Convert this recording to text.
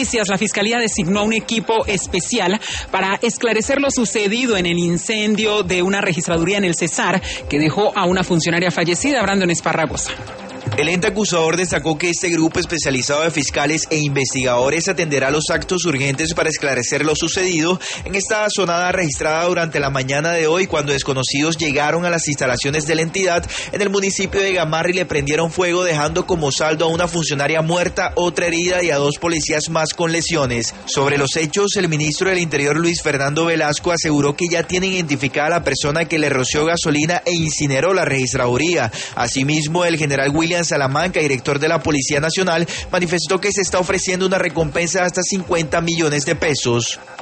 noticias, la Fiscalía designó a un equipo especial para esclarecer lo sucedido en el incendio de una registraduría en el Cesar que dejó a una funcionaria fallecida, Brandon Esparragosa. El ente acusador destacó que este grupo especializado de fiscales e investigadores atenderá los actos urgentes para esclarecer lo sucedido en esta zonada registrada durante la mañana de hoy cuando desconocidos llegaron a las instalaciones de la entidad en el municipio de Gamarra y le prendieron fuego dejando como saldo a una funcionaria muerta, otra herida y a 2 policías más con lesiones. Sobre los hechos, el ministro del Interior Luis Fernando Velasco aseguró que ya tienen identificada a la persona que le roció gasolina e incineró la registraduría. Asimismo, el general William Salamanca, director de la Policía Nacional, manifestó que se está ofreciendo una recompensa de hasta 50 millones de pesos.